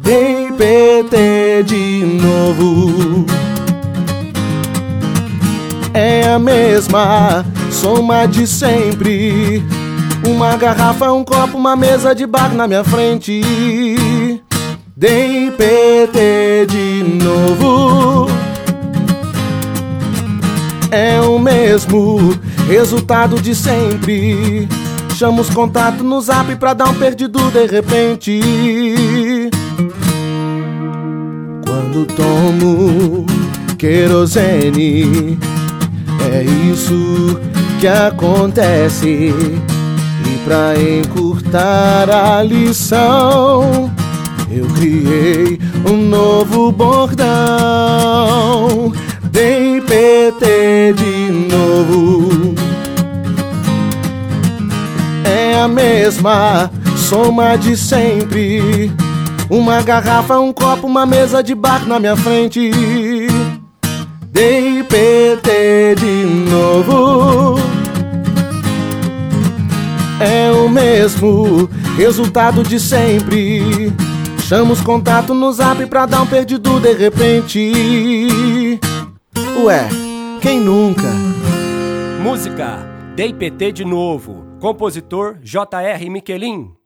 Dei PT de novo. É a mesma soma de sempre. Uma garrafa, um copo, uma mesa de bar na minha frente. Dei PT de novo. É o mesmo resultado de sempre. Chama os contatos no zap pra dar um perdido de repente. Quando tomo querosene, é isso que acontece. E pra encurtar a lição, eu criei um novo bordão. Dei PT de novo. É a mesma soma de sempre. Uma garrafa, um copo, uma mesa de bar na minha frente. Dei PT de novo. É o mesmo resultado de sempre. Chama os contatos no zap pra dar um perdido de repente. Ué, quem nunca? Música Dei PT de novo. Compositor J.R. Miquelin.